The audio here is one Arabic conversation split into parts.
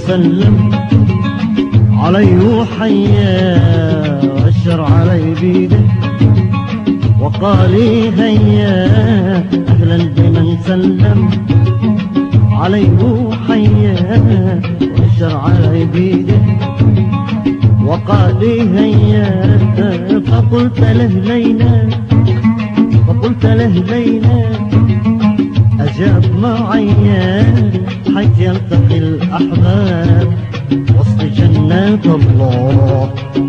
سلم علي وحيا وأشر علي بيده وقال لي هيا أهلا بمن سلم علي وحيا وأشر علي بيده وقال لي هيا فقلت له لينا أجاب معي حيث يلتقي الأحباب وسط جنات الله.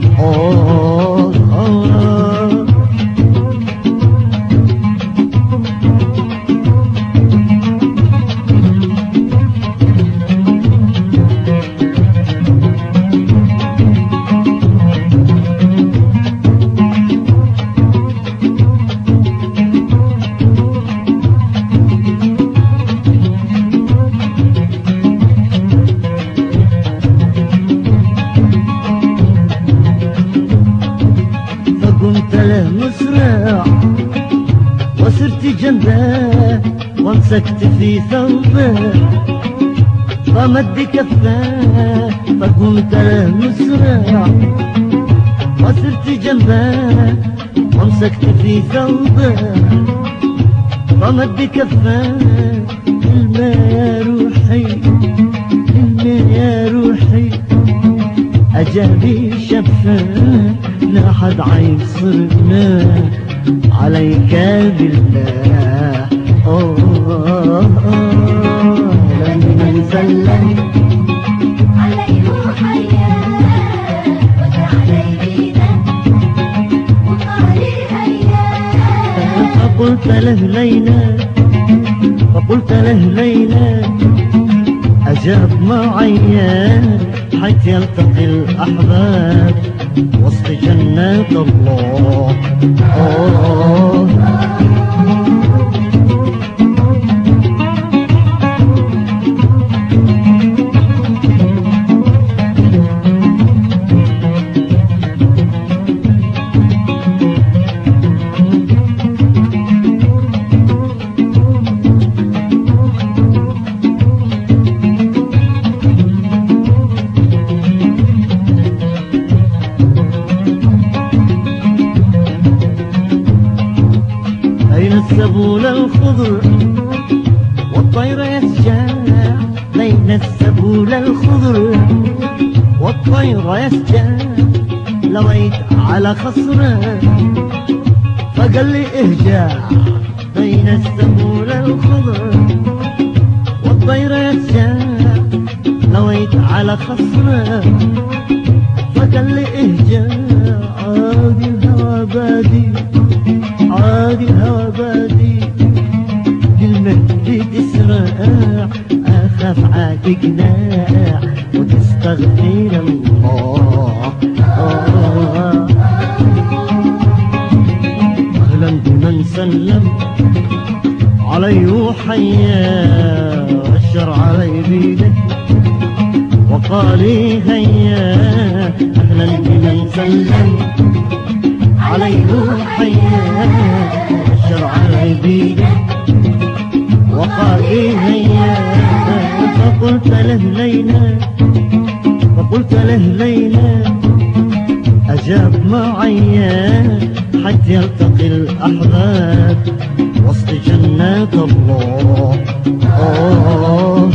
فقمت له مسرع وسرت جنبه وامسكت في ثوبه فمد كفاه. فقمت له مسرع وسرت جنبه وامسكت في ثوبه فمد كفاه. الماء يا روحي الماء يا روحي أجابي شفاه لا حد عيصرنا عليك بالله. لمن سلم علي وحيا وأشر علي بيده وقال لي هيا فقلت له لينا أجاب معي حيث يلتقي الأحباب وسط جنات الله. أين السبول الخضر والطير يسجع بين السبول الخضر والطير يسجع لويت على خصره فقال لي اهجع بين السبول الخضر والطير يسجع لويت على خصره فقال لي اهجع. عادي الهوى بادي عادي الهوى بادي بالمجد تسرع أخاف عاد قناع وتستغفر الله. أهلا بمن سلم علي وحيا وأشر علي بيده وقال لي هيا أهلا بمن سلم علي وحيا وأشر علي بيده وقال لي هيا. فقلت له لينا أجاب معي حيث يلتقي الأحباب وسط جنات الله.